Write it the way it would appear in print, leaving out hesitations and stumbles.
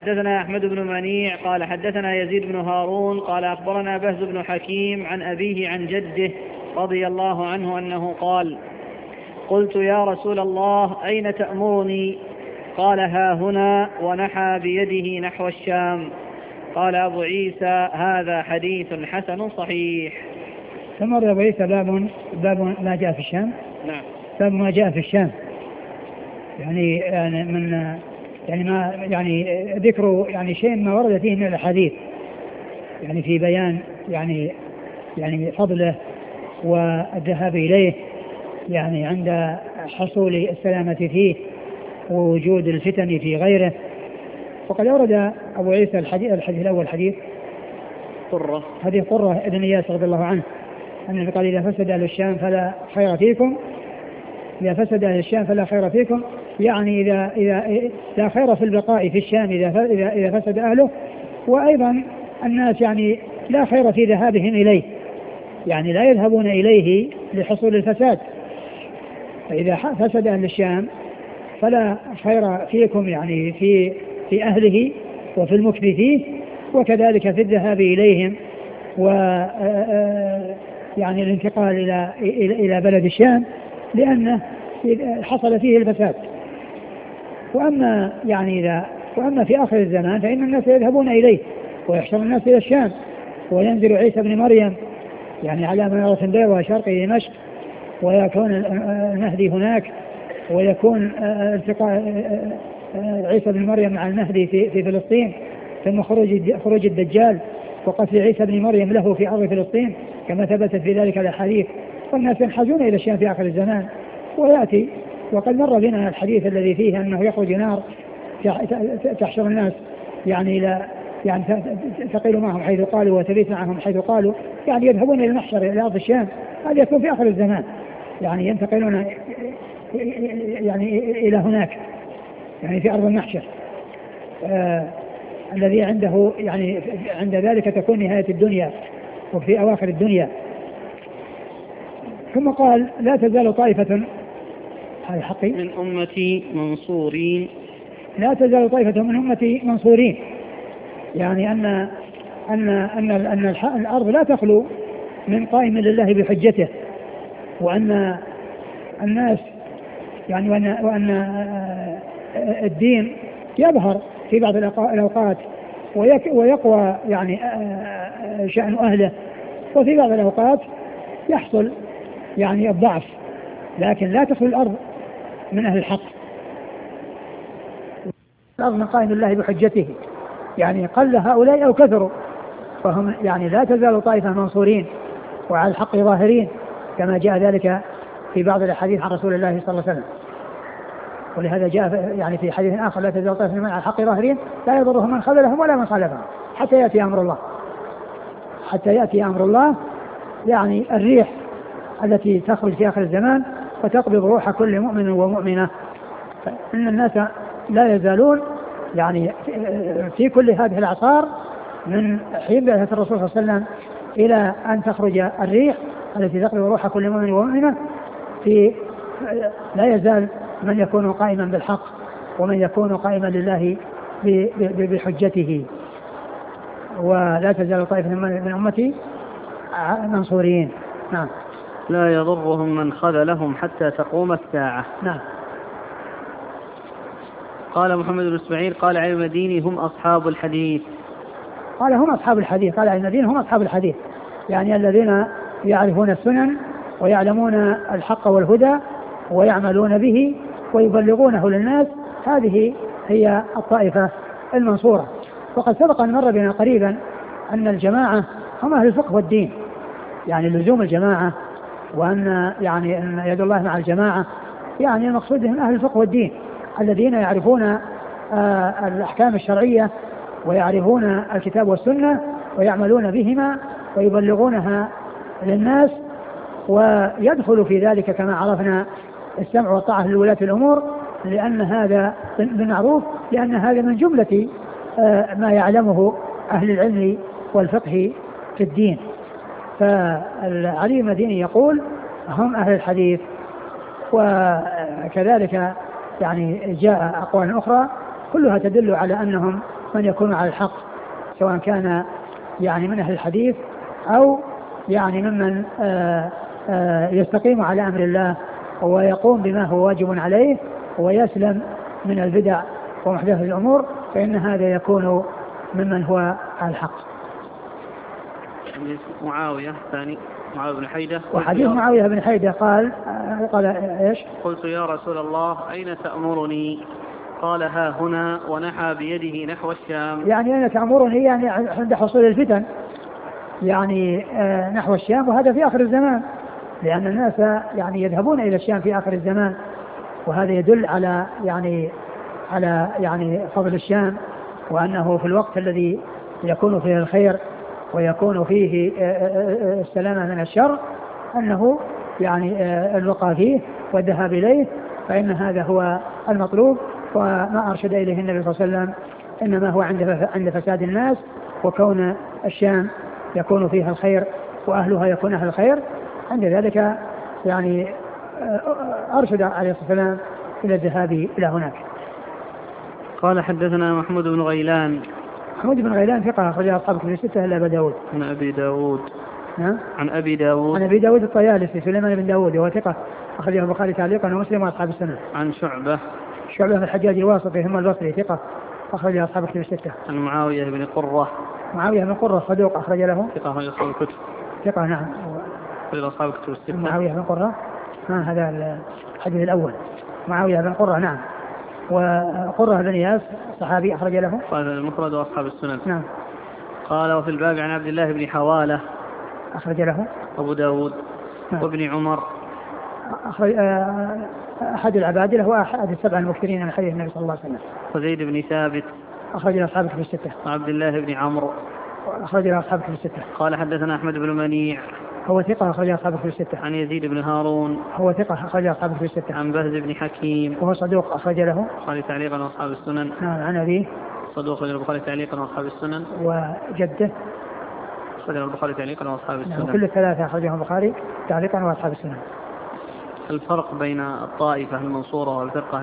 حدثنا أحمد بن منيع قال حدثنا يزيد بن هارون قال أخبرنا بهز بن حكيم عن أبيه عن جده رضي الله عنه أنه قال: قلت يا رسول الله أين تأمرني؟ قال: ها هنا، ونحى بيده نحو الشام. قال أبو عيسى: هذا حديث حسن صحيح. ثم أبو عيسى باب ما جاء في الشام. نعم. باب ما جاء في الشام، يعني من ما ذكر شيء ما ورد فيه من الحديث، يعني في بيان يعني فضله والذهاب إليه، يعني عند حصول السلامة فيه ووجود الفتن في غيره. وقد أورد أبو عيسى الحديث الأول حديث قرة ابن إياس رضي الله عنه أنه قال: إذا فسد أهل الشام فلا خير فيكم. إذا فسد أهل الشام فلا خير فيكم، يعني إذا لا خير في البقاء في الشام إذا فسد أهله، وأيضا الناس يعني لا خير في ذهابهم إليه، يعني لا يذهبون إليه لحصول الفساد. فإذا فسد أهل الشام فلا خير فيكم، يعني في أهله وفي المكث فيه، وكذلك في الذهاب إليهم يعني الانتقال إلى بلد الشام، لأنه حصل فيه الفساد. وأما في آخر الزمان فإن الناس يذهبون إليه ويحشر الناس إلى الشام، وينزل عيسى بن مريم يعني على منارة بيضاء شرقي دمشق، ويكون المهدي هناك، ويكون التقاء عيسى بن مريم مع المهدي في فلسطين، ثم خروج الدجال وقتل عيسى بن مريم له في أرض فلسطين كما ثبتت في ذلك الأحاديث. والناس ينحازون إلى الشام في آخر الزمان. ويأتي وقد مر بنا الحديث الذي فيه أنه يخرج نار تحشر الناس يعني تقيل معهم حيث قالوا وتبيت معهم حيث قالوا، يعني يذهبون إلى المحشر إلى أرض الشام. هذا يكون في آخر الزمان، يعني ينتقلون يعني إلى هناك، يعني في أرض المحشر الذي عنده، يعني عند ذلك تكون نهاية الدنيا وفي أواخر الدنيا. ثم قال: لا تزال طائفة من أمتي منصورين. لا تزال طائفة من أمتي منصورين، يعني أن الأرض لا تخلو من قائم لله بحجته، وأن الناس يعني وأن الدين يظهر في بعض الأوقات ويقوى يعني شأن أهله، وفي بعض الأوقات يحصل يعني الضعف، لكن لا تخلو الأرض من أهل الحق. الأرض من قائم الله بحجته، يعني قل هؤلاء أو كثروا، فهم يعني لا تزال طائفة منصورين وعلى الحق ظاهرين، كما جاء ذلك في بعض الأحاديث عن رسول الله صلى الله عليه وسلم. ولهذا جاء يعني في حديث آخر: لا تزال طائفة من على الحق ظاهرين لا يضرهم من خذلهم ولا من خالفهم حتى يأتي أمر الله. حتى يأتي أمر الله، يعني الريح التي تخرج في آخر الزمان وتقبض روح كل مؤمن ومؤمنة. فإن الناس لا يزالون يعني في كل هذه الأعصار من حين بعثة الرسول صلى الله عليه وسلم إلى أن تخرج الريح التي تقبض روح كل مؤمن ومؤمنة، لا يزال من يكون قائما بالحق ومن يكون قائما لله بحجته. ولا تزال طائفة من أمتي منصورين. نعم. لا يضرهم من خذلهم حتى تقوم الساعة. نعم. قال محمد بن اسماعيل قال علي المديني: هم أصحاب الحديث. قال: هم أصحاب الحديث. قال علي المديني: هم أصحاب الحديث، يعني الذين يعرفون السنن ويعلمون الحق والهدى ويعملون به ويبلغونه للناس. هذه هي الطائفة المنصورة. وقد سبق أن مر بنا قريبا أن الجماعة هم أهل الفقه والدين، يعني لزوم الجماعة، وأن يعني أن يد الله مع الجماعة، يعني المقصود من أهل الفقه والدين الذين يعرفون الأحكام الشرعية ويعرفون الكتاب والسنة ويعملون بهما ويبلغونها للناس. ويدخل في ذلك كما عرفنا السمع والطاعة لولاة الأمور، لأن هذا بالمعروف، لأن هذا من جملة ما يعلمه أهل العلم والفقه في الدين. فالعلي المديني يقول: هم أهل الحديث. وكذلك يعني جاء أقوال أخرى كلها تدل على أنهم من يكون على الحق، سواء كان يعني من أهل الحديث أو يعني ممن يستقيم على أمر الله ويقوم بما هو واجب عليه ويسلم من البدع ومحدثات الأمور، فإن هذا يكون ممن هو على الحق. معاوية الثاني معاوية بن حيدة. وحديث معاوية بن حيدة قال إيش؟ قلت يا رسول الله أين تأمرني؟ قال ها هنا، ونحى بيده نحو الشام. يعني أين تأمرني؟ يعني عند حصول الفتن، يعني نحو الشام، وهذا في آخر الزمان، لأن الناس يعني يذهبون إلى الشام في آخر الزمان، وهذا يدل على يعني فضل الشام، وأنه في الوقت الذي يكون فيه الخير ويكون فيه السلامة من الشر أنه يعني الوقى فيه والذهاب إليه، فإن هذا هو المطلوب. وما أرشد إليه النبي صلى الله عليه وسلم إنما هو عند فساد الناس، وكون الشام يكون فيها الخير وأهلها يكون أهل الخير، عند ذلك يعني أرشد عليه الصلاة والسلام إلى الذهاب إلى هناك. قال حدثنا محمود بن غيلان. محمود بن غيلان ثقة أخرج أصحاب الكتب الستة إلا أبا داود. عن أبي داود. عن أبي داود الطيالسي سليمان بن داود وهو ثقة أخرجه البخاري تعليقا ومسلم وأصحاب السنة. عن شعبة بن الحجاج الواسطي ثم البصري ثقة أخرج أصحاب الكتب الستة. عن معاوية بن قرة صدوق أخرج له ثقة أخرج أصحاب الكتب. ثقة نعم أخرج أصحاب الكتب الستة. معاوية بن قرة هذا الحديث الأول. معاوية بن قرة نعم، وقرة بن إياس صحابي أخرج له قال المفرد وأصحاب السنن. نعم. قال وفي الباب عن عبد الله بن حوالة أخرج له أبو داود. نعم. وابن عمر أحد العبادلة وأحد السبع المكثرين من حديث النبي صلى الله عليه وسلم. وزيد بن ثابت أخرج له أصحاب الكتب الستة. وعبد الله بن عمرو أخرج له أصحاب الكتب الستة. قال حدثنا أحمد بن منيع هو ثقة أخرج له أصحاب الكتب الستة. عن يزيد بن هارون هو ثقة أخرج له أصحاب الكتب الستة. عن بهز بن حكيم وهو صدوق أخرج له البخاري تعليقا وأصحاب السنن. نعم. عن أبيه صدوق البخاري تعليقا وأصحاب السنن. وجده أخرج البخاري تعليقا وأصحاب السنن. نعم. كل الثلاثة أخرجهم البخاري تعليقا وأصحاب السنن. الفرق بين الطائفة المنصورة والفرقة